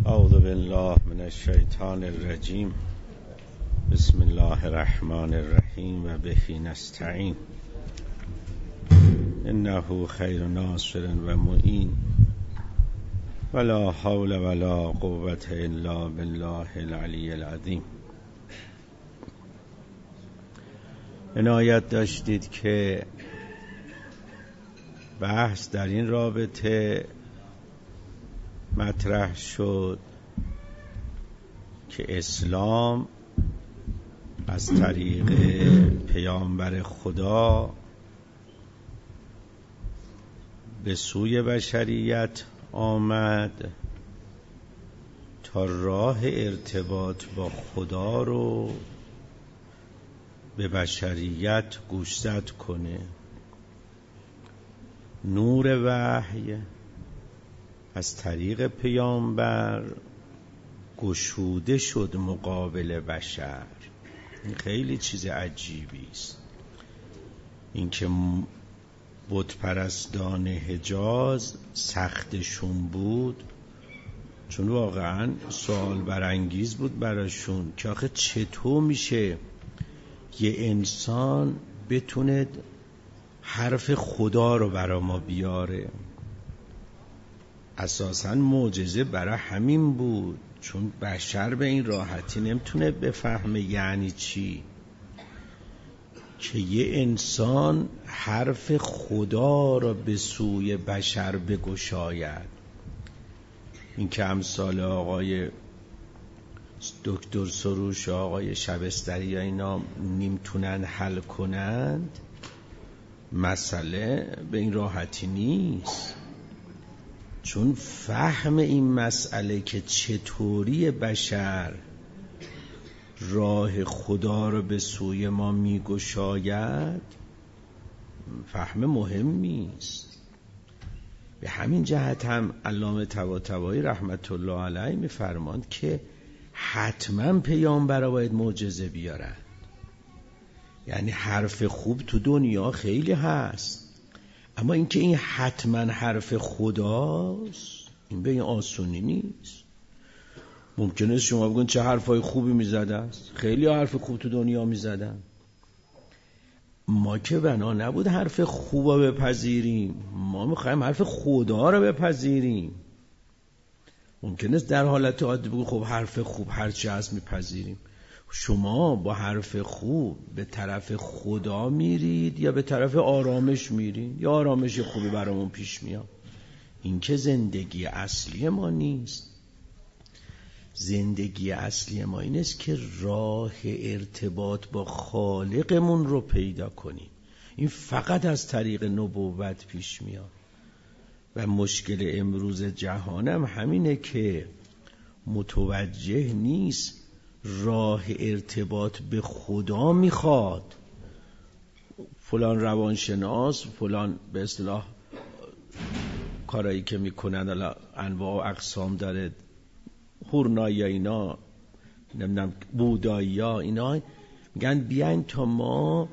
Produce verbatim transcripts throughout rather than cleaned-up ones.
اعوذ بالله من الشیطان الرجیم. بسم الله الرحمن الرحیم و به نستعین. انه خیر ناصر و معین ولا حول ولا قوة الا بالله العلی العظیم. عنایت داشتید که بحث در این رابطه مطرح شد که اسلام از طریق پیامبر خدا به سوی بشریت آمد تا راه ارتباط با خدا رو به بشریت گوشزد کنه. نور وحی از طریق پیامبر گشوده شد مقابل بشر. این خیلی چیز عجیبی است. اینکه بت پرستان حجاز سختشون بود، چون واقعا سوال برانگیز بود براشون که آخه چطور میشه یه انسان بتونه حرف خدا رو برا ما بیاره. اساساً معجزه برای همین بود، چون بشر به این راحتی نمیتونه بفهمه یعنی چی که یه انسان حرف خدا را به سوی بشر بگشاید. این که امثال آقای دکتر سروش و آقای شبستری یا اینا نمیتونن حل کنند، مسئله به این راحتی نیست. چون فهم این مسئله که چطوری بشر راه خدا رو به سوی ما میگشاید فهم مهمی است. به همین جهت هم علامه طباطبایی رحمت الله علیه میفرماند که حتما پیامبرا باید معجزه بیارن. یعنی حرف خوب تو دنیا خیلی هست، اما اینکه این حتما حرف خداست این به این آسونی نیست. ممکنه شما بگن چه حرفای خوبی میزده است، خیلی حرف خوب تو دنیا میزدن. ما که بنا نبود حرف خوب رو بپذیریم، ما میخوایم حرف خدا رو بپذیریم. ممکنه در حالت عادی بگو خب حرف خوب هرچی هست میپذیریم. شما با حرف خوب به طرف خدا میرید یا به طرف آرامش میرید؟ یا آرامش خوبی برامون پیش میاد؟ این که زندگی اصلی ما نیست. زندگی اصلی ما این است که راه ارتباط با خالقمون رو پیدا کنیم. این فقط از طریق نبوت پیش میاد. و مشکل امروز جهانم همینه که متوجه نیست راه ارتباط به خدا میخواد. فلان روانشناس، فلان به اصطلاح کارایی که میکنن، الان انواع و اقسام داره، هورنایی اینا، نمیدونم بودایی ها، اینا میگن بیاین تا ما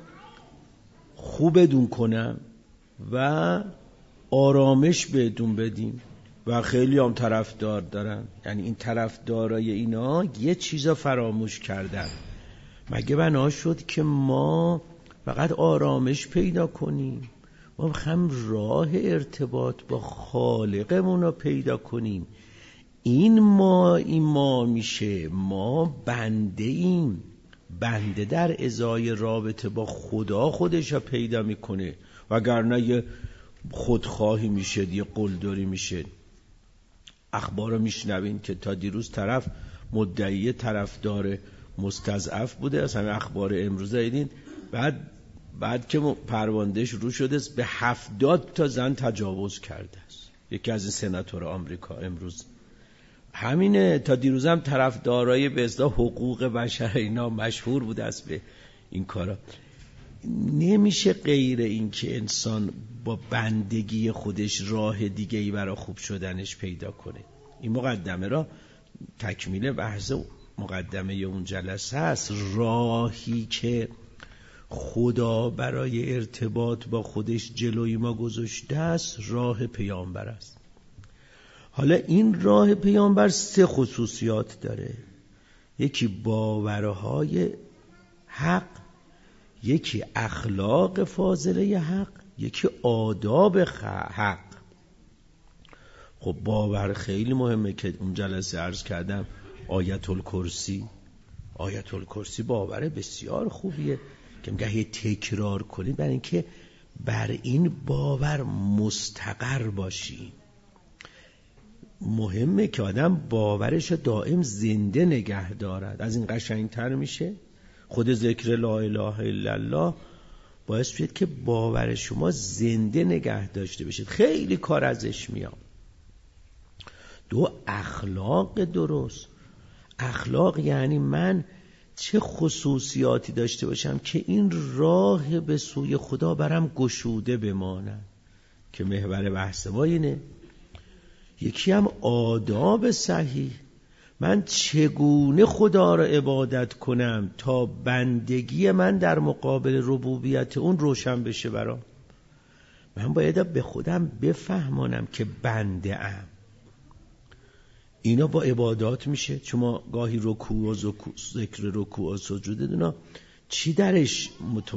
خوبتون کنم و آرامش بهتون بدیم و خیلی هم طرفدار دارن. یعنی این طرفدارای اینا یه چیزا فراموش کردن. مگه بنا شد که ما فقط آرامش پیدا کنیم؟ ما بخوایم راه ارتباط با خالقمون رو پیدا کنیم. این ما این ما میشه ما بنده ایم. بنده در ازای رابطه با خدا خودش رو پیدا میکنه، وگرنه یه خودخواهی میشه، یه قلدری میشه. اخبار رو میشنوین که تا دیروز طرف مدعی طرفدار مستضعف بوده، اصلا اخبار امروز دیدین، بعد بعد که پروندهش رو شده به هفتاد تا زن تجاوز کرده است. یکی از سناتور آمریکا امروز همینه. تا دیروز هم طرفدارای به اصطلاح حقوق بشر اینا مشهور بوده است به این کارا. نمیشه غیر این که انسان با بندگی خودش راه دیگه ای برای خوب شدنش پیدا کنه. این مقدمه را تکمیل بحث مقدمه اون جلسه است. راهی که خدا برای ارتباط با خودش جلوی ما گذاشته است راه پیامبر است. حالا این راه پیامبر سه خصوصیات داره. یکی باورهای حق، یکی اخلاق فاضله حق، یکی آداب حق. خب باور خیلی مهمه که اون جلسه عرض کردم آیت الکرسی. آیت الکرسی باور بسیار خوبیه که میگه هی تکرار کنید برای اینکه بر این باور مستقر باشی. مهمه که آدم باورش دائم زنده نگه دارد. از این قشنگتر میشه؟ خود ذکر لا اله الا الله باعث شد که باور شما زنده نگه داشته بشید. خیلی کار ازش میاد. دو، اخلاق درست. اخلاق یعنی من چه خصوصیاتی داشته باشم که این راه به سوی خدا برام گشوده بماند، که محور بحث ما اینه. یکی هم آداب صحیح، من چگونه خدا را عبادت کنم تا بندگی من در مقابل ربوبیت اون روشن بشه برام. من باید به خودم بفهمانم که بنده ام. اینا با عبادات میشه. شما گاهی رکوع و ذکر رکوع و سجود اینا چی درش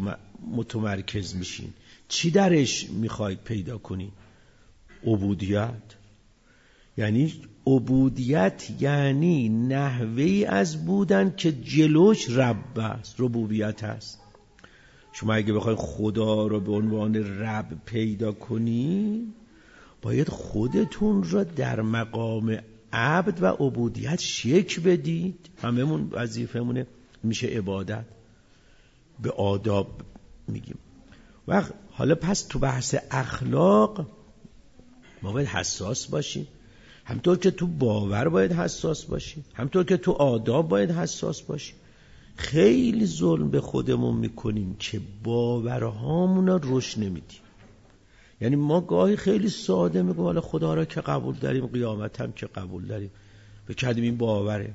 متمرکز میشین؟ چی درش میخواید پیدا کنین؟ عبودیت. یعنی عبودیت یعنی نحوهی از بودن که جلوش رب است، ربوبیت است. شما اگه بخواید خدا رو به عنوان رب پیدا کنین، باید خودتون را در مقام عبد و عبودیت شک بدید. هممون وظیفمونه میشه عبادت. به آداب میگیم. و حالا پس تو بحث اخلاق ما باید حساس باشیم. همطور که تو باور باید حساس باشیم، همطور که تو آداب باید حساس باشیم. خیلی ظلم به خودمون میکنیم که باورهامون رو رشد نمیدیم. یعنی ما گاهی خیلی ساده میگم حالا خدا را که قبول داریم، قیامت هم که قبول داریم، بکردیم این باوره.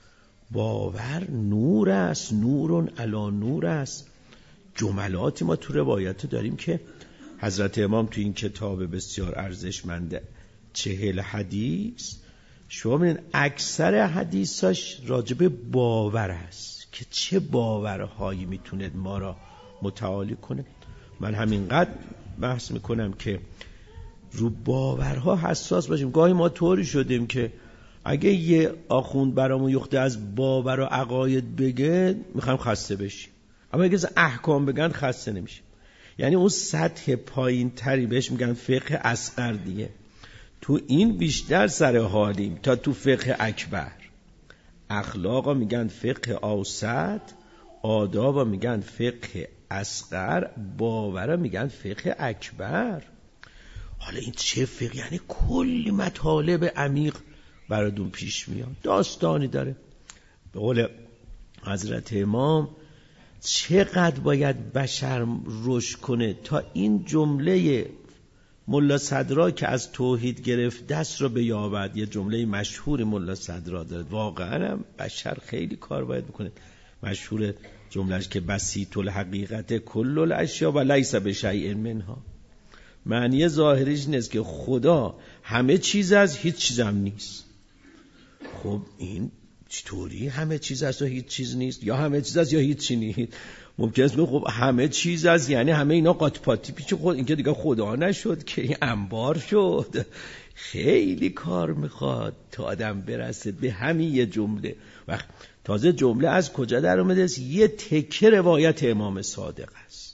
باور نور است، نورون علی نور است. جملاتی ما تو روایت داریم که حضرت امام تو این کتاب بسیار ارزشمند چهل حدیث، شما ببینید اکثر حدیثاش راجب باور است که چه باورهایی میتونه ما را متعالی کنه. من همینقدر بحث میکنم که رو باورها حساس باشیم. گاهی ما طوری شدیم که اگه یه آخوند برامون یخته از باور و عقاید بگه میخوایم خسته بشیم، اما اگه از احکام بگن خسته نمیشیم. یعنی اون سطح پایین تری بهش میگن فقه اصغر دیگه. تو این بیشتر سر حالیم تا تو فقه اکبر. اخلاقا میگن فقه اوسط، آدابا میگن فقه اصغر، باورا میگن فقه اکبر. حالا این چه فقه؟ یعنی کلی مطالب عمیق براتون پیش میاد، داستانی داره. به قول حضرت امام چقدر باید بشر رشد کنه تا این جمله ملا صدرا که از توحید گرفت دست رو بیابد. یه جمله مشهور ملا صدرا داره، واقعا هم بشر خیلی کار باید بکنه. مشهور جملهش که بسیط الحقیقت کل الاشیا و لیس بشیء منها. معنی ظاهریش نیست که خدا همه چیز از هیچ چیزم نیست. خب این چطوری همه چیز است و هیچ چیز نیست؟ یا همه چیز است یا هیچ چی نیست. ممکنه است خب همه چیز است یعنی همه اینا قاط پاتی پیش خود، این که دیگه خدا نشد که این انبار شد. خیلی کار میخواد تا آدم برسه به همین یه جمله. وقت تازه جمله از کجا در اومده است؟ یه تکه روایت امام صادق است.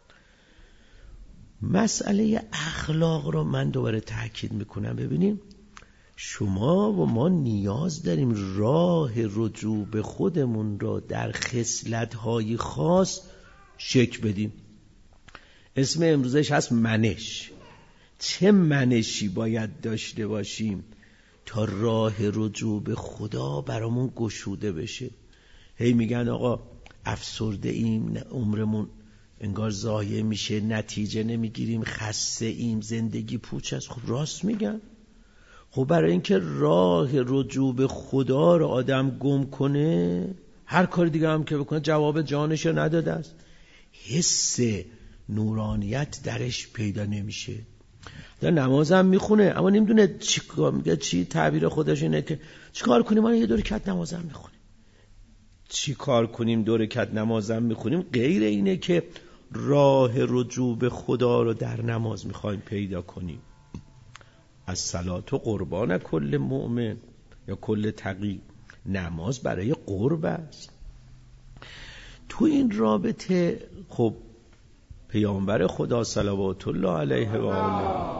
مسئله اخلاق رو من دوباره تاکید میکنم. ببینیم شما و ما نیاز داریم راه رجوع به خودمون را در خصلت‌های خاص شک بدیم. اسم امروزش هست منش. چه منشی باید داشته باشیم تا راه رجوع به خدا برامون گشوده بشه؟ هی میگن آقا افسرده ایم، عمرمون انگار ضایع میشه، نتیجه نمیگیریم، خسته ایم، زندگی پوچ است. خب راست میگن. خب برای اینکه راه رجوع به خدا رو آدم گم کنه، هر کار دیگه هم که بکنه جواب جانش نداده است. حس نورانیت درش پیدا نمیشه. در نماز هم میخونه اما نمیدونه چی میگه، چی تعبیر خودش اینه که چی کار کنیم ما یه دو رکعت نماز هم میخونیم. چی کار کنیم دو رکعت نماز هم میخونیم غیر اینه که راه رجوع به خدا رو در نماز میخوایم پیدا کنیم. از صلات و قربان کل مؤمن یا کل تقی، نماز برای قرب است. تو این رابطه خب پیامبر خدا صلوات الله علیه و آله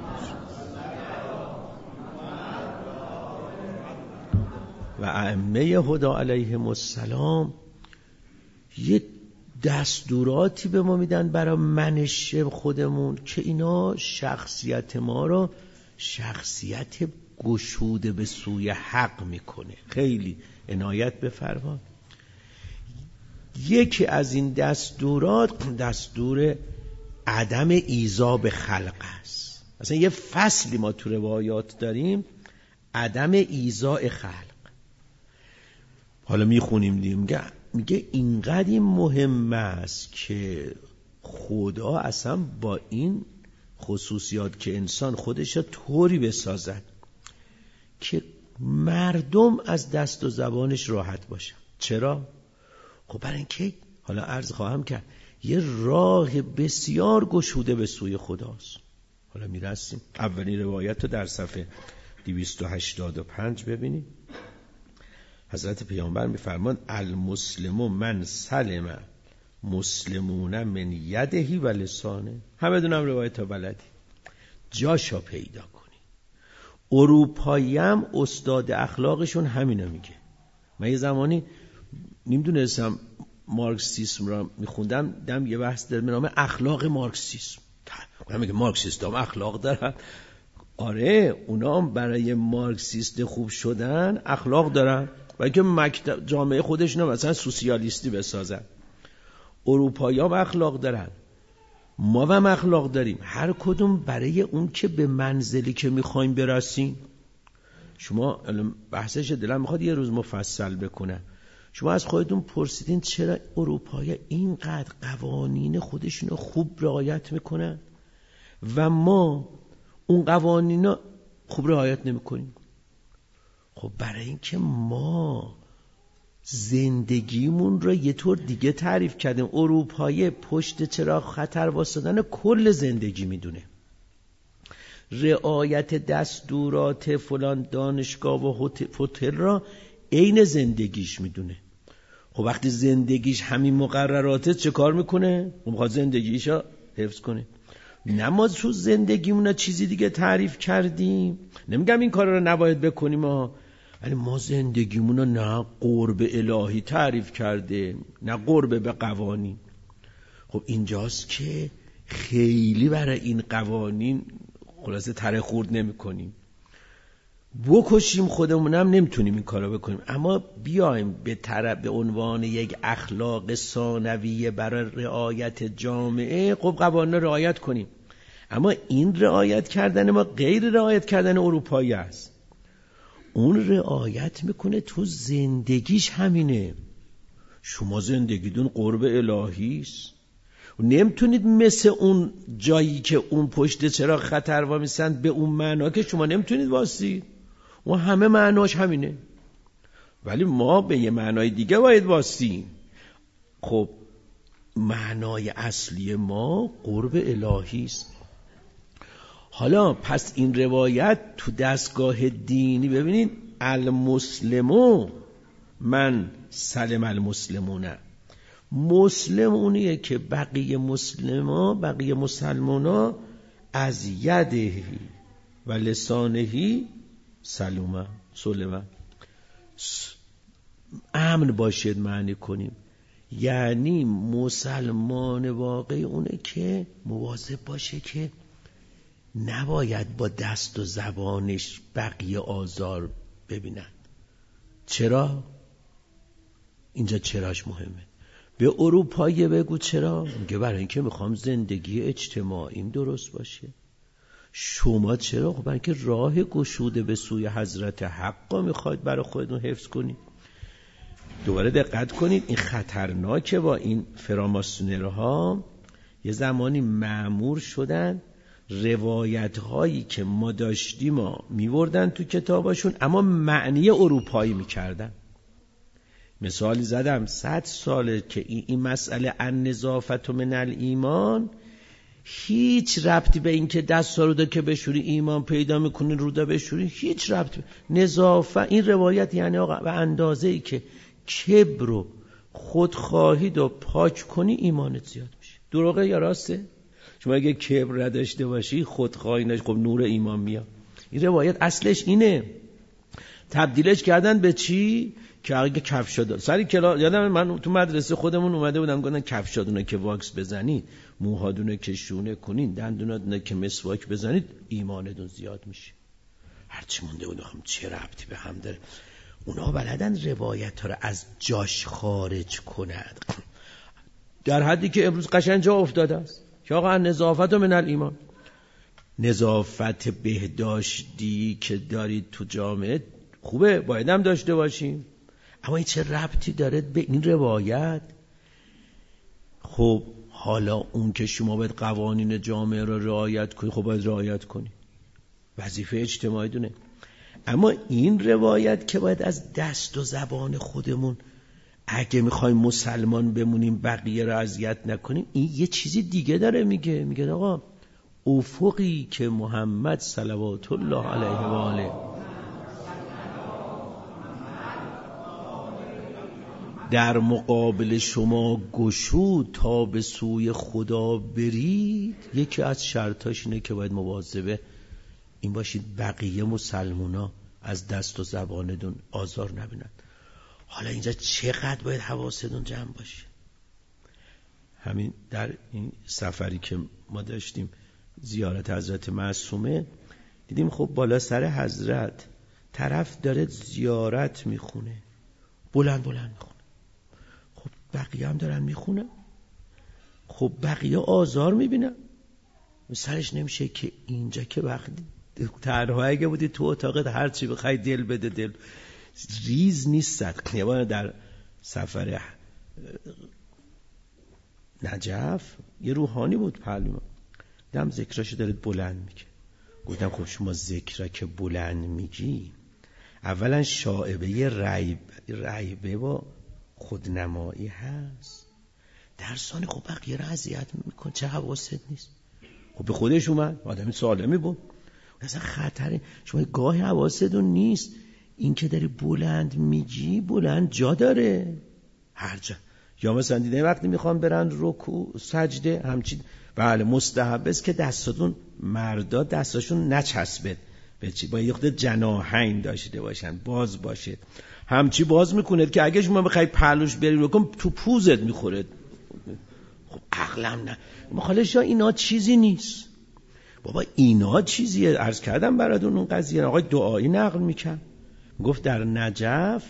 و ائمه هدی علیهم السلام یه دستوراتی به ما میدن برای منش خودمون که اینا شخصیت ما رو شخصیت گشوده به سوی حق میکنه. خیلی عنایت بفرما. یکی از این دستورات دستور عدم ایذا به خلق است. مثلا یه فصلی ما تو روایات داریم عدم ایذاء خلق. حالا میخونیم دیگه میگه میگه اینقدر این مهم است که خدا اصلا با این خصوصیات که انسان خودش رو طوری بسازد که مردم از دست و زبانش راحت باشن. چرا؟ خب برای اینکه حالا عرض خواهم کرد یه راه بسیار گشوده به سوی خداست. حالا میرسیم اولین روایت رو در صفحه دویست و هشتاد و پنج ببینید. حضرت پیامبر میفرمان المسلم من سلم مسلمون من یدهی و لسانه. همه دونم روایت ها بلدی، جاشا پیدا کنی. اروپایی هم استاد اخلاقشون همینو میگه. من یه زمانی نمیدونستم مارکسیسم را میخوندم، دم یه بحث در نام اخلاق مارکسیسم. من میگه مارکسیست هم اخلاق دارن. آره اونا هم برای مارکسیست خوب شدن اخلاق دارن، برای که مکتب جامعه خودشون مثلا سوسیالیستی بسازن. اروپایی هم اخلاق دارن، ما هم اخلاق داریم، هر کدوم برای اون که به منزلی که میخوایم برسیم. شما بحثش دلم میخواد یه روز مفصل بکنه. شما از خودتون پرسیدین چرا اروپایی اینقدر قوانین خودشونو خوب رعایت میکنن و ما اون قوانینا خوب رعایت نمیکنیم؟ خب برای اینکه ما زندگیمون رو یه طور دیگه تعریف کردیم. اروپایی پشت چراغ خطر واسدن کل زندگی میدونه. رعایت دستورات فلان دانشگاه و هتل را عین زندگیش میدونه. خب وقتی زندگیش همین مقرراته چه کار میکنه؟ میخواد زندگیشو حفظ کنه. نه ما تو زندگیمون چیزی دیگه تعریف کردیم. نمیگم این کار رو نباید بکنیم ها، ولی ما زندگیمون رو نه قرب الهی تعریف کرده نه قرب به قوانین. خب اینجاست که خیلی برای این قوانین خلاصه تره خورد نمی کنیم. بکشیم خودمونم نمیتونیم این کارو بکنیم، اما بیایم به طرف به عنوان یک اخلاق ثانویه برای رعایت جامعه خب قوانین رعایت کنیم. اما این رعایت کردن ما غیر رعایت کردن اروپایی است. اون رعایت میکنه تو زندگیش همینه. شما زندگیتون قرب الهی است، نمیتونید مثل اون جایی که اون پشت چراغ خطر وامیستن به اون معنا که شما نمیتونید واسید. و همه معناش همینه، ولی ما به یه معنای دیگه باید واسیم. خب معنای اصلی ما قرب الهی است. حالا پس این روایت تو دستگاه دینی ببینید المسلمو من سلم المسلمونه. مسلم اونیه که بقیه مسلما بقیه مسلمانا از یدهی و لسانهی سلومه سلمه امن باشید معنی کنیم. یعنی مسلمان واقعی اونه که مواظب باشه که نباید با دست و زبانش بقیه آزار ببینن. چرا؟ اینجا چراش مهمه. به اروپایی بگو چرا؟ میگه برای اینکه میخوام زندگی اجتماعیم درست باشه. شما چرا؟ خب برای اینکه راه گشوده به سوی حضرت حقا میخواید برای خودتون حفظ کنید. دوباره دقت کنید این خطرناکه. با این فراماسونرها یه زمانی مأمور شدن روایت هایی که ما داشتیم ما میوردن تو کتاباشون، اما معنی اروپایی میکردن. مثالی زدم، صد ساله که این مسئله النظافت من الایمان هیچ ربطی به این که دست رو که بشوری ایمان پیدا میکنی، رودا بشوری، هیچ ربطی. نظافت این روایت یعنی آقا به اندازه ای که کبر و خودخواهی رو پاک کنی ایمانت زیاد میشه. دروغه یا راسته؟ شما اگه کبر نداشته باشی، خودخواهی نش، خب نور ایمان میاد. این روایت اصلش اینه. تبدیلش کردن به چی؟ که اگه کفشا دار سری کلا یادم من تو مدرسه خودمون اومده بودم گفتن کفشادونه که واکس بزنید، موهادونه که شونه کنین، دندوناتونه که مسواک بزنید، ایمانتون زیاد میشه. هرچی مونده بود هم چه ربطی به هم داره. اونا بلدن روایت ها رو از جاش خارج کنند، در حدی که امروز قشنگ جا افتاده است که آقا نظافت من الایمان. نظافت بهداشتی که دارید تو جامعه خوبه، باید هم داشته باشیم، اما این چه ربطی داره به این روایت؟ خب حالا اون که شما باید قوانین جامعه را رعایت کنی، خب باید رعایت کنی، وظیفه اجتماعی دونه. اما این روایت که باید از دست و زبان خودمون اگه میخوایم مسلمان بمونیم بقیه را اذیت نکنیم، این یه چیزی دیگه داره میگه. میگه آقا افقی که محمد صلوات الله علیه و آله در مقابل شما گشود تا به سوی خدا برید، یکی از شرطاش اینه که باید مواظب این باشید بقیه مسلمونا از دست و زبانتون آزار نبینن. حالا اینجا چقدر باید حواستون جمع باشه. همین در این سفری که ما داشتیم زیارت حضرت معصومه، دیدیم خب بالا سر حضرت طرف داره زیارت میخونه، بلند بلند میخونه، خب بقیه هم دارن میخونن، خب بقیه آزار میبینن، سرش نمیشه که اینجا که وقتی تنها اگه بودی تو اتاقت هر چی بخوای دل بده دل ریز نیست. یه بار در سفر نجف یه روحانی بود پهلوی ما، دم ذکراشو داره بلند میگه. گفتم خب شما ذکر که بلند میگی، اولا شائبه ریب ریبه و خودنمایی هست، در ثانی خب بقیه رو اذیت میکن، چه حواست نیست؟ خب به خودش اومد، آدمی سالمی بود، اصلا خطره. شما گاهی حواستون نیست، این که داری بلند میگی بلند جا داره هر جا. یا مثلا دیده وقتی میخوان برن رکوع سجده همچین، بله مستحب است که دستاتون مردا دستاشون نچسبه به چی، با یه خود جناحین داشته باشن، باز باشه، همچی باز میکنه که اگه شما بخوای پهلوش بری رکوع تو پوزت میخوره. خب عقلم نه مخالفه، اینا چیزی نیست بابا، اینا چیزیه. عرض کردم براتون اون قضیه آقای دعایی نقل میکرد، گفت در نجف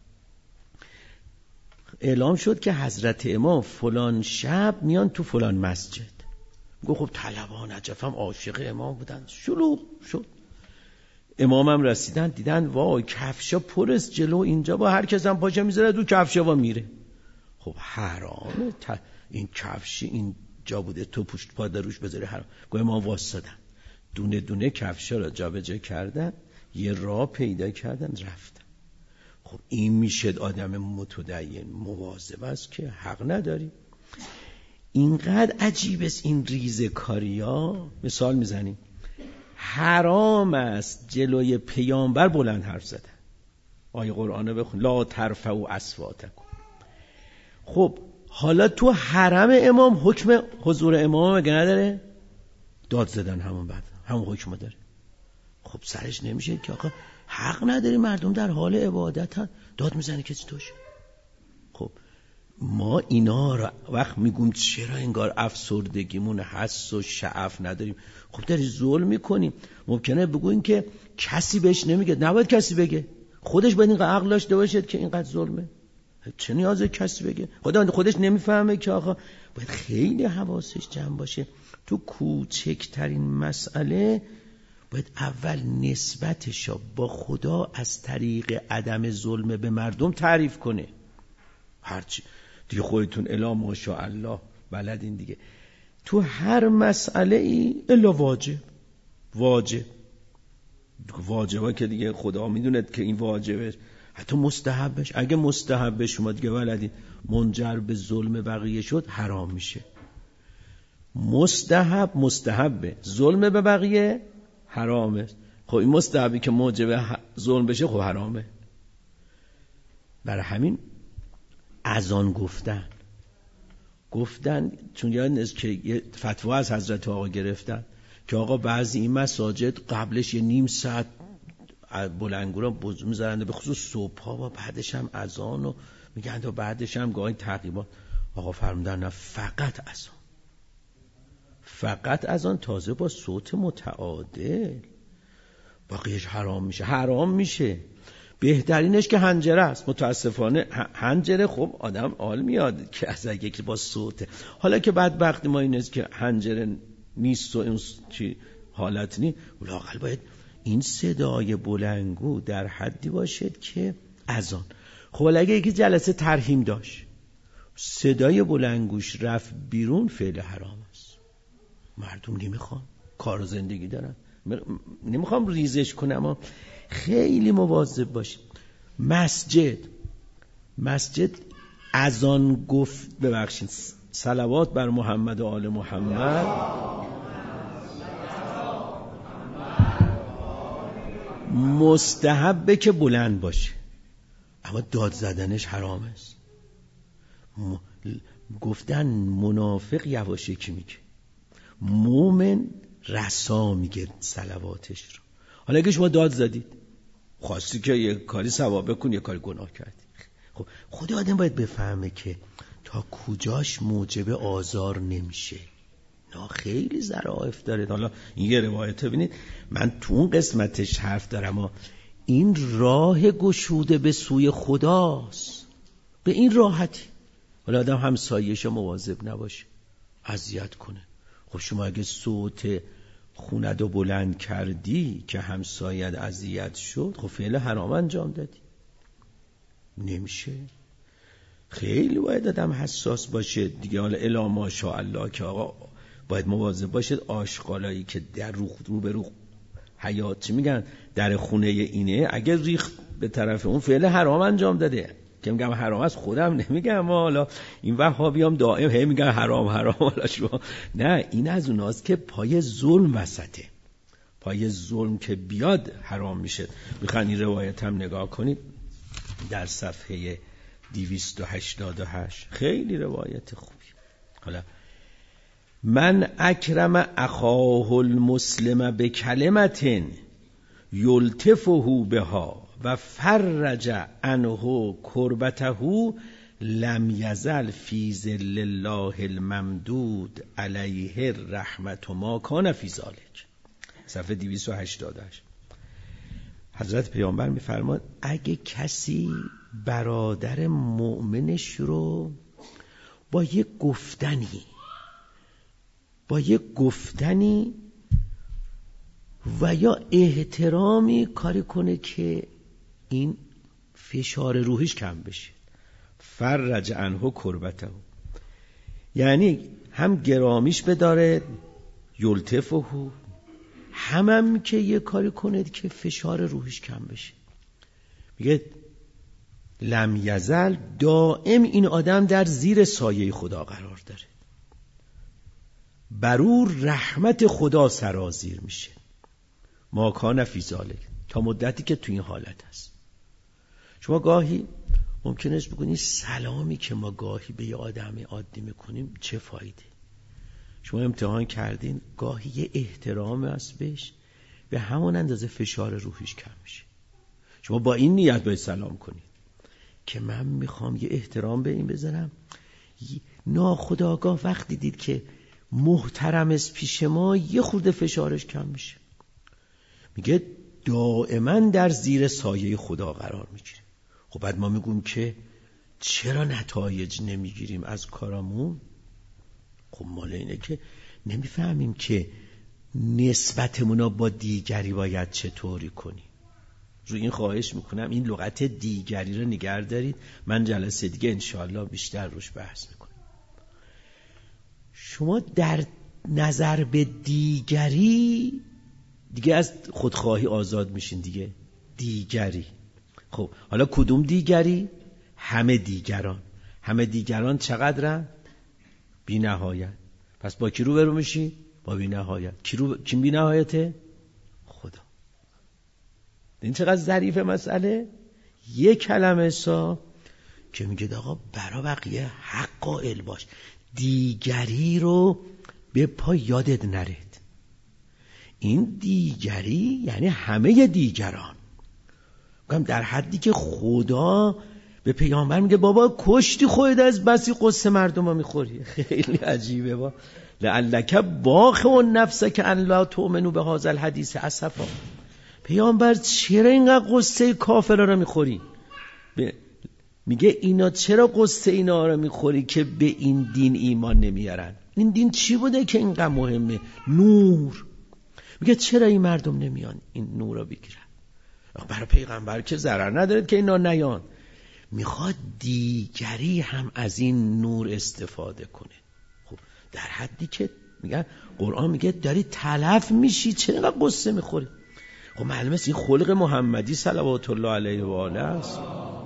اعلام شد که حضرت امام فلان شب میان تو فلان مسجد. گفت خب طلبا نجف هم عاشق امام بودن، شلوغ شد. امامم رسیدن دیدن وای کفشا پرست جلو اینجا، با هر کس هم پاشه میذاره تو کفشا و میره. خب حرامه ت... این کفشی این جا بوده تو پشت پا دروش بذاری حرام. گفت امام واسدن دونه دونه کفشا را جا به جا کردن، یه راه پیدا کردن رفتن. خب این میشه آدم متدین مواظب است که حق نداری. اینقدر عجیب است این ریزکاری ها. مثال میزنیم حرام است جلوی پیامبر بلند حرف زدن. آیه قرآن بخون لا ترفعوا اصواتکم. خب حالا تو حرم امام حکم حضور امام مگه نداره؟ داد زدن همون بعد همون حکم داره. خب سرش نمیشه که آقا حق نداری، مردم در حال عبادتن داد میزنه کسی توش. خب ما اینا را وقت میگم چرا انگار افسردگیمون حس و شعف نداریم. خب داری ظلم میکنیم. ممکنه بگوین که کسی بهش نمیگه، نباید کسی بگه، خودش باید اینقدر عقل داشته باشد که اینقدر ظلمه، چه نیازه کسی بگه؟ خدا خودش نمیفهمه که آقا باید خیلی حواسش جمع باشه. تو کوچکترین مسئله باید اول نسبتشو با خدا از طریق عدم ظلم به مردم تعریف کنه. هرچی دیگه خودتون الا ماشاءالله بلدین دیگه. تو هر مسئله ای الا واجب. واجب واجبه که دیگه خدا میدونه که این واجبه. حتی مستحبش، اگه مستحب شما دیگه ولدین منجر به ظلم بقیه شد حرام میشه. مستحب مستحبه، ظلم به بقیه حرامه. خب این مستحبی که موجب ظلم بشه خب حرامه. برای همین اذان گفتن گفتن چون یاد نیست که یه فتوا از حضرت آقا گرفتن که آقا بعضی این مساجد قبلش یه نیم ساعت بلندگو بزرگ می‌ذارن، به خصوص صبح‌ها و بعدش هم اذان و میگن و بعدش هم گاهی تعقیبات. آقا فرمودن نه، فقط اذان، فقط اذان، تازه با صوت متعادل. باقیش حرام میشه. حرام میشه بهترینش که حنجره است. متاسفانه حنجره خب آدم حال میاد که از اگه که با صوته. حالا که بعد وقتی ما اینست که حنجره نیست و این چی حالت نی، لااقل باید این صدای بلندگو در حدی باشد که اذان. خب اگه یکی جلسه ترحیم داشت صدای بلندگوش رفت بیرون، فعل حرام است. مردم نمیخوان، کار و زندگی دارن. نمیخوام ریزش کنم اما خیلی مواظب باشید. مسجد مسجد اذان گفت، ببخشید، صلوات بر محمد و آل محمد، مستحبه که بلند باشه، اما داد زدنش حرام است. م... گفتن منافق یواشکی میگه، مومن رسا میگه صلواتش رو. حالا اگه شما داد زدید، خواستی که یه کاری ثواب بکن، یه کاری گناه کردی. خب خود آدم باید بفهمه که تا کجاش موجب آزار نمیشه. نه خیلی ظرافت داره. حالا این یه روایت ببینید، من تو اون قسمتش حرف دارم اما این راه گشوده به سوی خداست، به این راحتی. حالا آدم همسایه‌شو مواظب نباشه، اذیت کنه. خب شما اگه صوت خوند و بلند کردی که همسایت اذیت شد، خب فعل حرام انجام دادی. نمیشه. خیلی باید آدم حساس باشه دیگه. حالا الا ماشاءالله که آقا باید مواظب باشید. آشغالایی که در رو رو به رو حیات، چی میگن، در خونه اینه، اگه ریخت به طرف اون فعل حرام انجام داده. که میگم حرام است، خودم نمیگم، حالا این وهابیام دائم هی میگن حرام حرام. حالا شما نه، این از اوناست که پای ظلم وسطه. پای ظلم که بیاد حرام میشه. میخوان این روایت هم نگاه کنید در صفحه دویست و هشتاد و هشت، خیلی روایت خوبی. حالا من اکرم اخاه المسلم بکلمت یلتفه بها و فرج عنه کربته لم یزل فی ظل الله الممدود علیه الرحمت ما کان فی ذلک. صفحه دویست و هشتاد و هشت. حضرت پیامبر میفرماد اگه کسی برادر مؤمنش رو با یک گفتنی با یک گفتنی و یا احترامی کاری کنه که این فشار روحیش کم بشه، فرج عنه کربته، یعنی هم گرامیش بداره، یلتفه، هم هم که یه کاری کنه که فشار روحیش کم بشه. میگه لم یزل، دائم این آدم در زیر سایه خدا قرار داره، بر او رحمت خدا سرازیر میشه. ما کان فی ذلک، تا مدتی که تو این حالت هست. شما گاهی ممکنه است بگونی سلامی که ما گاهی به یه آدم عادی میکنیم چه فایده؟ شما امتحان کردین گاهی یه احترام است بهش، به همون اندازه فشار روحیش کم میشه. شما با این نیت باید سلام کنید که من میخوام یه احترام به این بذارم، ناخودآگاه وقتی دید که محترم است پیش ما، یه خورده فشارش کم میشه. میگه دائما در زیر سایه خدا قرار میگیریم. خب بعد ما میگیم که چرا نتایج نمیگیریم از کارامون؟ خب مال اینه که نمیفهمیم که نسبتمون با دیگری باید چطوری کنیم. رو این خواهش میکنم این لغت دیگری رو نگه دارید. من جلسه دیگه انشاءالله بیشتر روش بحث میکنم. شما در نظر به دیگری دیگه از خودخواهی آزاد میشین دیگه. دیگری، خب حالا کدوم دیگری؟ همه دیگران. همه دیگران چقدرن؟ بی نهایت. پس با کی رو برو میشی؟ با بی نهایت. کی رو کی بی نهایته؟ خدا. این چقدر ظریف مسئله. یک کلمه سا که میگه آقا برا بقیه حق قائل باش، دیگری رو به پا یادت نرد. این دیگری یعنی همه دیگران. میگم در حدی که خدا به پیامبر میگه بابا کشتی خودت از بسی قصه مردم ها میخوری. خیلی عجیبه. با لعلک باخع نفسک ان لا تؤمنوا بهذا الحدیث اسفا. پیامبر چرا اینقدر قصه کافرا رو میخوری؟ میگه اینا چرا قصه اینا رو میخوری که به این دین ایمان نمیارن؟ این دین چی بوده که اینقدر مهمه؟ نور. میگه چرا این مردم نمیان این نور رو بگیرن؟ برای پیغمبر که ضرر نداره که اینا نیان. میخواد دیگری هم از این نور استفاده کنه. خب در حدی که میگه قرآن میگه داری تلف میشی، چرا اینقدر قصه میخوری؟ خب معلومه است این خلق محمدی صلوات الله علیه و آله است.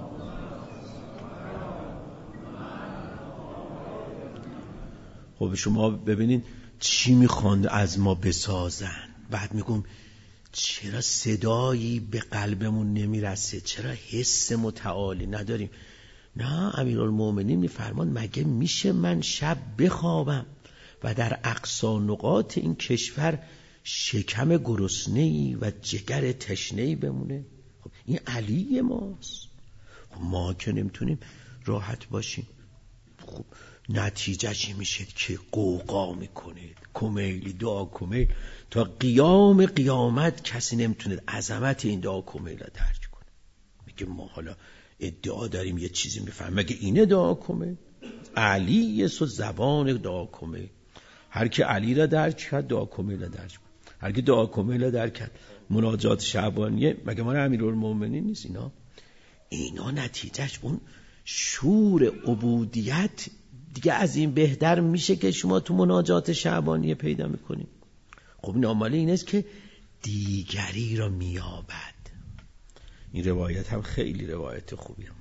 خب شما ببینید چی میخوان از ما بسازن، بعد میگم چرا صدایی به قلبمون نمیرسه، چرا حس متعالی نداریم. نه، امیرالمومنین میفرمان مگه میشه من شب بخوابم و در اقصی نقاط این کشور شکم گرسنه‌ای و جگر تشنه‌ای بمونه؟ خب این علی ماست. خب ما که نمیتونیم راحت باشیم. خب نتیجه چی میشه که قوقا میکنید کمیلی دعا کمیل تا قیام قیامت کسی نمیتونه عظمت این دعا کمیل را درک کنه. میگه ما حالا ادعا داریم یه چیزی میفهم، مگه اینه دعا کمیل؟ علی یسو زبان دعا کمیل. هر که علی را درک کرد دعا کمیل را درک کرد، هر که دعا کمیل را درک کرد مناجات شعبانیه. مگه ما امیرالمومنین نیست اینا؟ اینا نتیجهش اون شور عبودیت دیگه از این بهتر میشه که شما تو مناجات شعبانیه پیدا میکنیم. خب ناماله این است که دیگری را میابد. این روایت هم خیلی روایت خوبیه.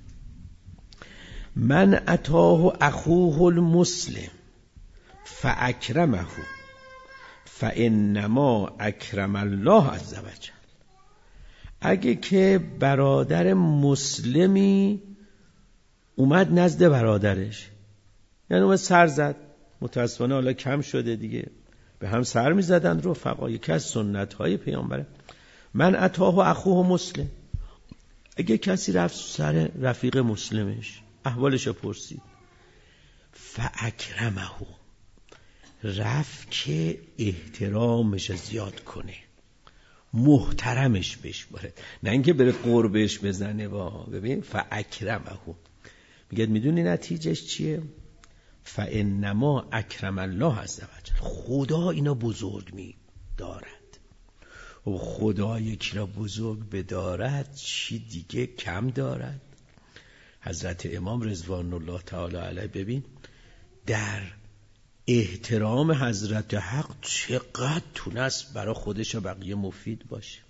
من اتاه اخوه المسلم فاکرمه فانما اکرم الله عز وجل. اگه که برادر مسلمی اومد نزد برادرش، یعنی اومد سر زد، متاسفانه حالا کم شده دیگه، به هم سر می زدن رفقا، یکی از سنت های پیامبره. من اتاه اخوه مسلم، اگه کسی رفت سر رفیق مسلمش احوالش پرسید، فاکرمه، رفت که احترامش زیاد کنه، محترمش بشماره، نه اینکه بره قربش بزنه. با ببین فاکرمه، میگه میدونی نتیجهش چیه؟ فانما اکرم الله عز وجل. خدا اینا بزرگ می دارد و خدا یکی را بزرگ بدارد چی دیگه کم دارد؟ حضرت امام رضوان الله تعالی علیه ببین در احترام حضرت حق چقدر تونست برای خودش و بقیه مفید باشه.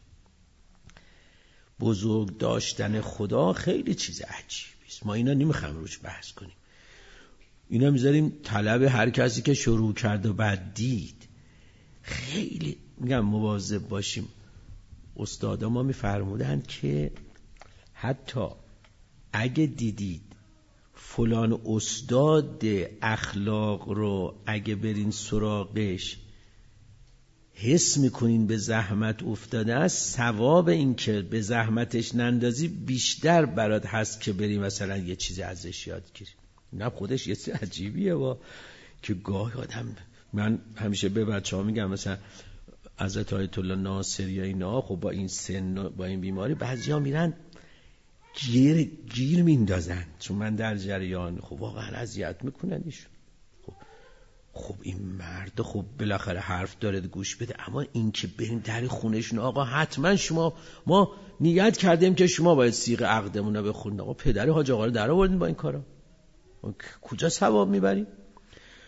بزرگ داشتن خدا خیلی چیز عجیبی است. ما اینا نمیخوایم روش بحث کنیم، اینا میذاریم طلب هر کسی که شروع کرد و بعد دید. خیلی میگم مواظب باشیم. استادا ما میفرمودند که حتی اگه دیدید فلان استاد اخلاق رو اگه برین سراغش حس میکنین به زحمت افتاده است، ثواب این که به زحمتش نندازی بیشتر برات هست که بری مثلا یه چیزی ازش یاد گیری. نه خودش یه چیز عجیبیه با که گاهی آدم، من همیشه به بچه ها میگم مثلا حضرت آیت الله ناصری یا اینا، خب با این سن با این بیماری بعضی ها میرن گیر گیر میندازن، چون من در جریان خب واقعا اذیت میکنن ایشون. خب خب این مرد خب بالاخره حرف داره گوش بده، اما این که بریم در خونهشون آقا حتما شما ما نیت کردیم که شما باید صیغه عقدمون رو بخونید، آقا پدر حاج آقا رو در آوردین با این کارا، کجا ثواب میبریم؟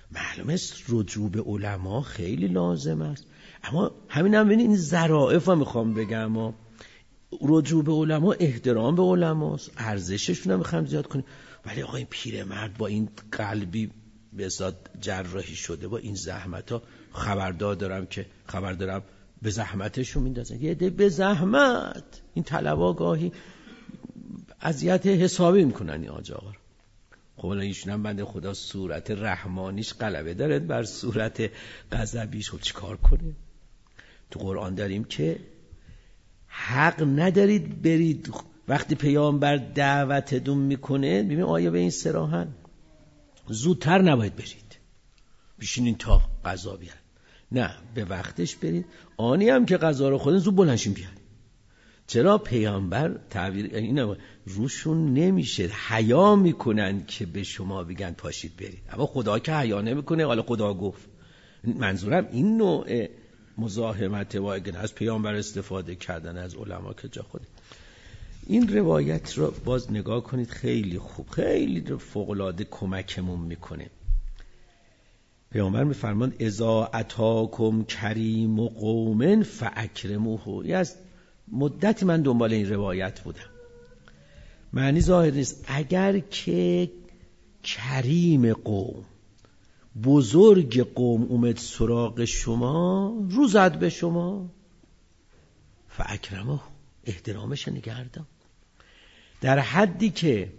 معلومه رجوع به علما خیلی لازم است. اما همین هم ببینید این ظرافت رو میخوام بگم، اما رجوع به علما احترام به علماست، ارزششون رو میخوام زیاد کنیم. ولی آقا این پیرمرد با این قلبی به ذات جراحی شده، با این زحمت ها، خبردار دارم که خبر دارم به زحمتشون میندازن. یه ده به زحمت این طلبا گاهی اذیت حسابی میکنن این آج آقا. خب الان ایشون هم بنده خدا صورت رحمانیش غلبه داره بر صورت غضبیش، خب چیکار کنه؟ تو قرآن داریم که حق ندارید برید وقتی پیامبر دعوتتون میکنه، ببین آیه به این صراحت، زودتر نباید برید بشینین تا قضا بیاد، نه به وقتش برید، آنی هم که قضا رو خودن زود بلنشین بیاد. چرا؟ پیامبر تعبیر اینا روشون نمیشه، حیا میکنن که به شما بگن پاشید برید، اما خدا که حیا نمیکنه. حالا خدا گفت، منظورم این نوع مزاحمت واقعا از پیامبر استفاده کردن از علما که جا خوده. این روایت رو باز نگاه کنید، خیلی خوب، خیلی فوق‌العاده کمکمون میکنه. پیامبر میفرماند اذا اتاکم کریم قوم فاکرموه. یه از مدتی من دنبال این روایت بودم، معنی ظاهر نیست. اگر که کریم قوم، بزرگ قوم اومد سراغ شما، رو زد به شما، فاکرموه، احترامش نگهدار. در حدی که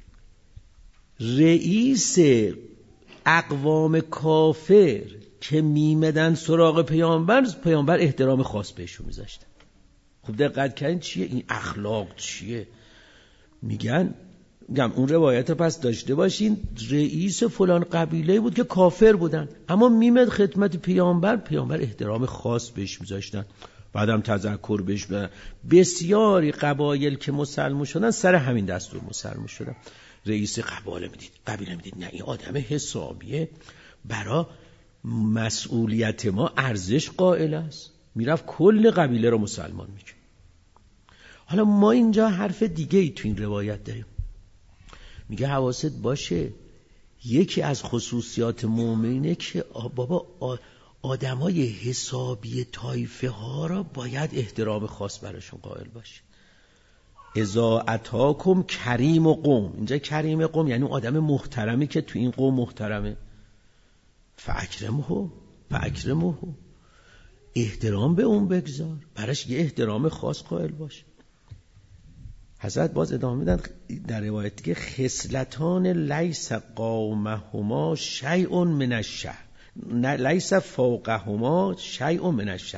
رئیس اقوام کافر که میمدن سراغ پیامبر، پیامبر احترام خاص بهشون میذاشتن. خب دقت کردین چیه این اخلاق؟ چیه میگن؟ میگم اون روایت پس داشته باشین، رئیس فلان قبیله بود که کافر بودن، اما میمد خدمت پیامبر، پیامبر احترام خاص بهش میذاشتن، بعدم تذکر بهش بدن. بسیاری قبایل که مسلمان شدن سر همین دستور مسلمان شدن. رئیس قبیله میدید قبیله میدید نه این آدم حسابیه، برای مسئولیت ما ارزش قائل است، میرفت کل قبیله رو مسلمان میکنه. حالا ما اینجا حرف دیگه ای تو این روایت داریم، میگه حواست باشه یکی از خصوصیات مومنه که بابا آدمای حسابی طایفه ها را باید احترام خاص براشون قائل باشه. اذا اتاکم کریم و قوم، اینجا کریم قوم یعنی آدم محترمی که تو این قوم محترمه، فاکرمه فاکرمه، احترام به اون بگذار، براش یه احترام خاص قائل باش. حضرت باز ادامه میدن در روایت که خصلتان لیس قومهما شیء من الشر، لیس فوقهما شیء من الشر.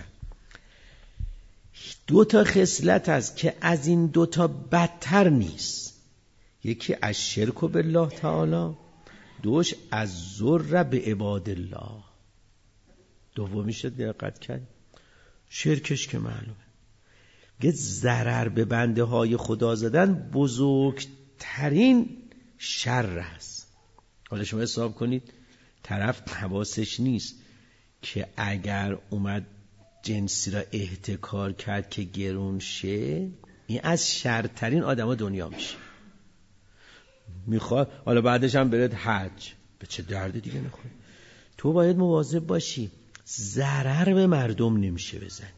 دو تا خصلت است که از این دو تا بدتر نیست، یکی از شرک بالله تعالی، دوش از ضر به عباد الله. دومیش دقت کرد، شرکش که معلومه، که ضرر به بنده های خدا زدن بزرگترین شر است. حالا شما حساب کنید طرف حواسش نیست که اگر اومد جنسی را احتکار کرد که گرون شه، این از شرترین آدم ها دنیا میشه. میخواد حالا بعدش هم برد حج، به چه درد دیگه نخوره. تو باید مواظب باشی ضرر به مردم نمیشه بزنی.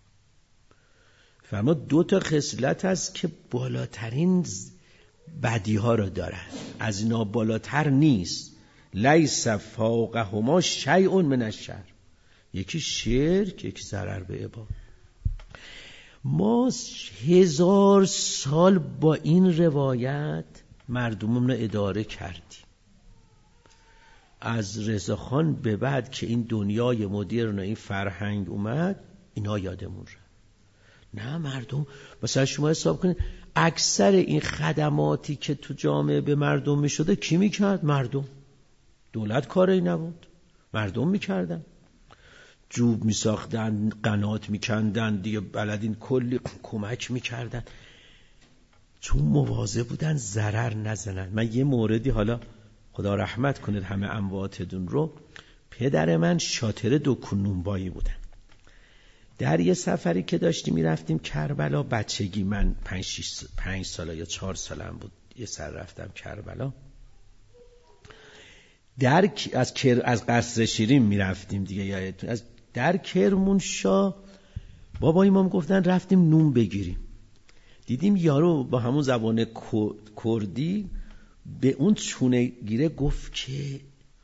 فرما دو تا خصلت هست که بالاترین بدی ها رو داره، از اینا بالاتر نیست. لیس فوقهما شیء من الشر، یکی شرک، یکی ضرر به عباد. ما هزار سال با این روایت مردمون رو اداره کردیم. از رضاخان به بعد که این دنیای مدرن و این فرهنگ اومد، اینا یادمون رفت. نه مردم، مثلا شما حساب کنید اکثر این خدماتی که تو جامعه به مردم می شده کی می کرد؟ مردم. دولت کاری نبود، مردم می کردن. جوب می ساختن، قنات می کندن، دیگه بلدین کلی کمک می کردن، چون مواظب بودن ضرر نزنن. من یه موردی، حالا خدا رحمت کنید همه امواتتون رو، پدر من شاطر دکونونبایی بودن. در یه سفری که داشتیم میرفتیم کربلا، بچگی من پنج, شیش پنج ساله یا چهار سالم بود، یه سر رفتم کربلا. در از کر... از قصر شیرین میرفتیم دیگه یادتون، از در کرمانشاه بابا ایمام گفتن رفتیم نون بگیریم، دیدیم یارو با همون زبان کردی به اون چونه گیره گفت که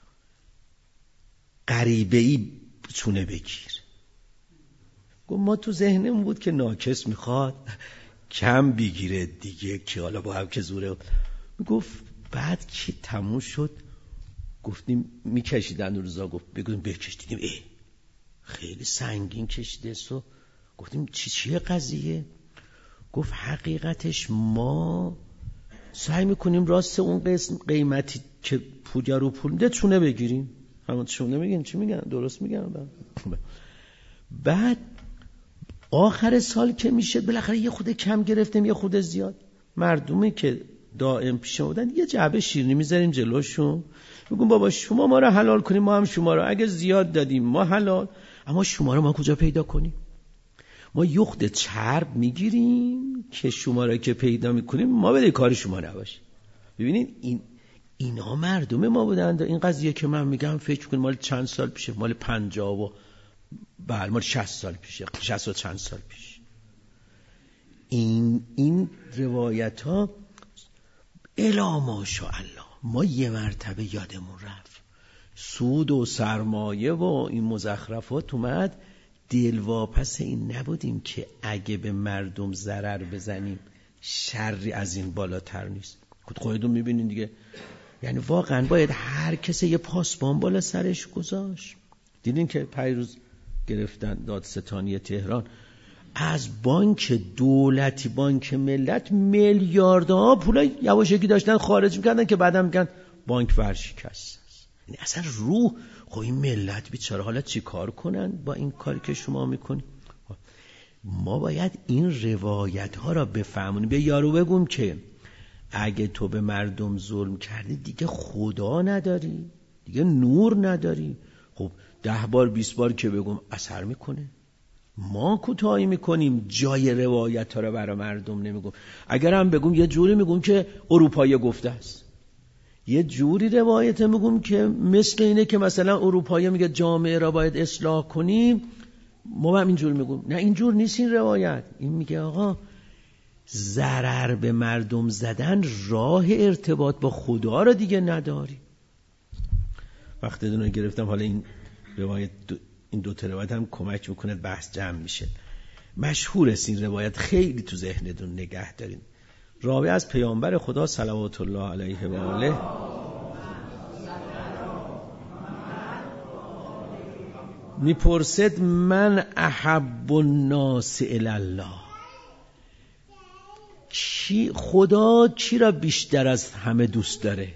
غریبه‌ای چونه بگیر. گفت ما تو ذهنمون بود که ناکس میخواد کم بگیره دیگه که حالا با هم که زوره. گفت بعد که تموم شد گفتیم میکشیدن روزا، گفت بگویم بکش، دیدیم ای خیلی سنگین کشیده سو. گفتیم چی چیه قضیه؟ گفت حقیقتش ما سعی میکنیم راست اون قسم قیمتی که پویا رو پول میده چونه بگیریم. همون چونه میگن چی میگن؟ درست میگن؟ بعد آخر سال که میشه بالاخره یه خود کم گرفتیم یه خود زیاد، مردمی که دائم پیش بودن یه جعبه شیرینی میذاریم جلوشون، میگم بابا شما ما رو حلال کنیم ما هم شما رو، اگه زیاد دادیم ما حلال، اما شما رو ما کجا پیدا کنیم؟ ما یخت چرب میگیریم که شما رو که پیدا میکنیم ما بده کار شما نباشه. ببینید این اینا مردم ما بودند. این قضیه که من میگم فکر کنید مال چند سال پیشه، مال پنجاه و بله مال شصت سال پیشه، شصت و چند سال پیش. این این روایت ها الا ماشاءالله ما یه مرتبه یادمون رفت سود و سرمایه و این مزخرفات اومد، دلواپس این نبودیم که اگه به مردم ضرر بزنیم شری از این بالاتر نیست. خودتون میبینین دیگه، یعنی واقعا باید هر کسی یه پاسبان بالا سرش گذاشت. دیدین که پیروز گرفتن دادستانی تهران از بانک دولتی بانک ملت میلیاردها پول یواشکی داشتن خارج میکردن که بعدم میگن بانک ورشکست. یعنی اصلا روح خب این ملت بیچاره حالا چی کار کنن با این کاری که شما میکنی؟ ما باید این روایت ها را بفهمونیم. به یارو بگم که اگه تو به مردم ظلم کردی دیگه خدا نداری، دیگه نور نداری. خب ده بار بیست بار که بگم اثر میکنه؟ ما کوتاهی میکنیم جای روایت ها را برای مردم نمیگم. اگر هم بگم یه جوری میگم که اروپایی گفته است، یه جوری روایت میگم که مثل اینه که مثلا اروپایی میگه جامعه را باید اصلاح کنیم، ما هم اینجور میگم نه اینجور نیست این روایت. این میگه آقا ضرر به مردم زدن راه ارتباط با خدا را دیگه نداری. وقتی دونه گرفتم حالا این روایت دو این دو تا روایت هم کمک میکنه بحث جمع میشه. مشهور است این روایت، خیلی تو ذهنتون نگه دارین. راوی از پیامبر خدا صلوات الله علیه و آله میپرسد من احب الناس الی الله، کی خدا کی را بیشتر از همه دوست داره؟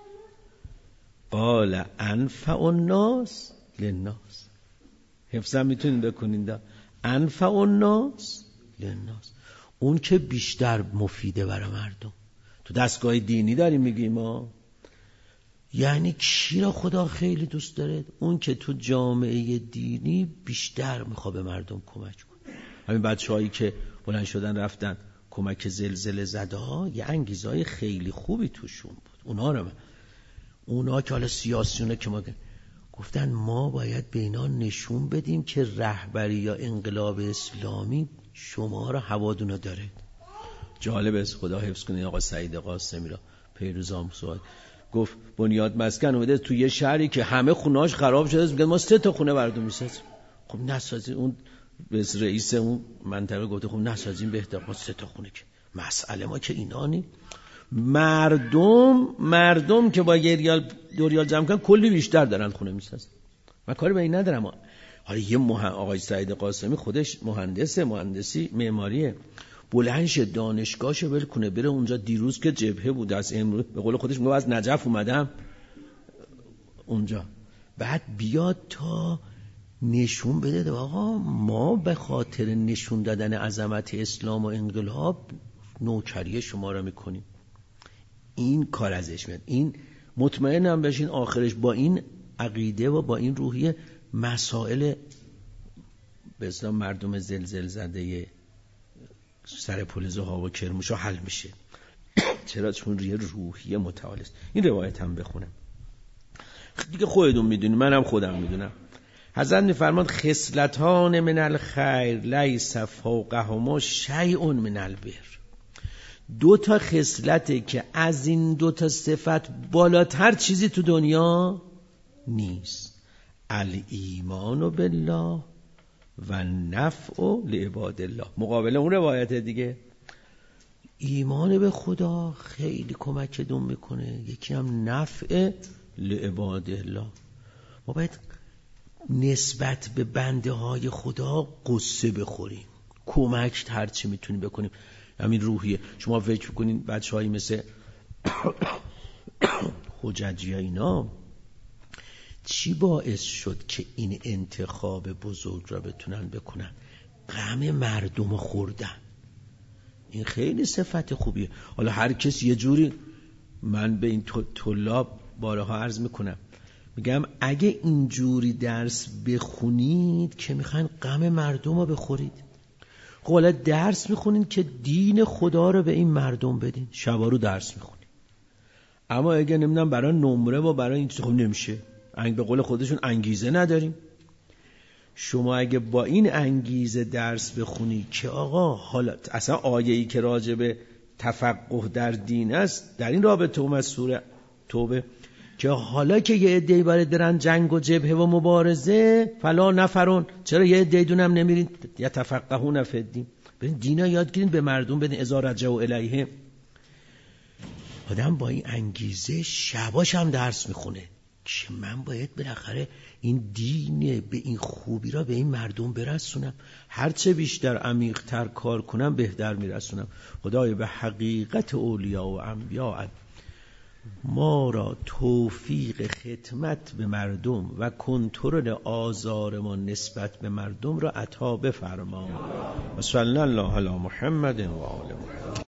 قال انفع الناس للناس. حفظم میتونید بکنید دا انفع الناس للناس، اون که بیشتر مفیده برای مردم. تو دستگاه دینی داریم میگیم ما، یعنی کی را خدا خیلی دوست داره؟ اون که تو جامعه دینی بیشتر میخواد به مردم کمک کنه. همین بچه‌هایی که بلند شدن رفتن کمک زلزله زده ها یه انگیزهای خیلی خوبی توشون بود. اونا رو من اونا که حالا سیاسیونه که ما گفتن ما باید به اینا نشون بدیم که رهبری یا انقلاب اسلامی شما را هوادونو داره. جالب است، خدا حفظ کنه آقا سعید قاسمی را پیروز آموزاد گفت بنیاد مسکن اومده تو یه شهری که همه خونه‌اش خراب شده، میگن ما سه تا خونه براتون میسازیم. خب نسازیم. اون رئیس اون منطقه گفته خب نسازیم بهتر، ما سه تا خونه که مسئله ما که اینا نی. مردم مردم که با یه ریال دو ریال جمع کردن کلی بیشتر دارن خونه میسازن. من کاری به این ندارم. حالا یه مه... آقای سعید قاسمی خودش مهندسه، مهندسی معماریه، بلندش دانشگاهشو ول کنه بره اونجا. دیروز که جبهه بود از امروز به قول خودش میگه از نجف اومدم اونجا، بعد بیاد تا نشون بده آقا ما به خاطر نشون دادن عظمت اسلام و انقلاب نوکری شما را میکنیم. این کار ازش میاد. این مطمئنم بشین آخرش با این عقیده و با این روحیه مسائل به اصطلاح مردم زلزل زده سر پل زها و کرمانشاه حل میشه. چرا؟ چون روی روحیه متعال است. این روایت هم بخونم. دیگه خودتون میدونید، منم خودم میدونم. حضرت میفرماد خصلتان من الخیر لیس فوقهما شیء من البر. دو تا خصلته که از این دو تا صفت بالاتر چیزی تو دنیا نیست. الایمان بالله و نفع لعباد الله. مقابل اون روایت دیگه، ایمان به خدا خیلی کمکتون میکنه، یکی هم نفع لعباد الله. ما باید نسبت به بنده های خدا قصه بخوریم، کمک هرچی میتونیم بکنیم. همین روحیه. شما فکر بکنین بچه هایی مثل حججی اینا چی باعث شد که این انتخاب بزرگ را بتونن بکنن؟ غم مردم خوردن. این خیلی صفت خوبیه. حالا هر کس یه جوری، من به این طلاب بارها عرض میکنم، میگم اگه اینجوری درس بخونید که میخواین غم مردم رو بخورید، خب حالا درس میخونید که دین خدا رو به این مردم بدین، شبا رو درس میخونید. اما اگه نمیدونم برای نمره و برای این چیز، خب نمیشه. انگ به قول خودشون انگیزه نداریم. شما اگه با این انگیزه درس بخونی که آقا حالا اصلا آیه‌ای که راجع به تفقه در دین است در این رابطه اومد سوره توبه که حالا که یه عده‌ای برای درن جنگ و جبهه و مبارزه فلا نفرون، چرا یه عده‌ای دونم نمیرین یا تفقهون فی الدین، برین دینا یاد گیرین به مردم بدین اذا رجعوا الیه. آدم با این انگیزه شباش هم درس میخونه که من باید بالاخره این دین به این خوبی را به این مردم برسونم، هرچه بیشتر عمیق‌تر کار کنم بهتر میرسونم. خدای به حقیقت اولیاء و انبیاء ما را توفیق خدمت به مردم و کنترل آزار ما نسبت به مردم را عطا بفرما. و صلی الله علی محمد و آل محمد.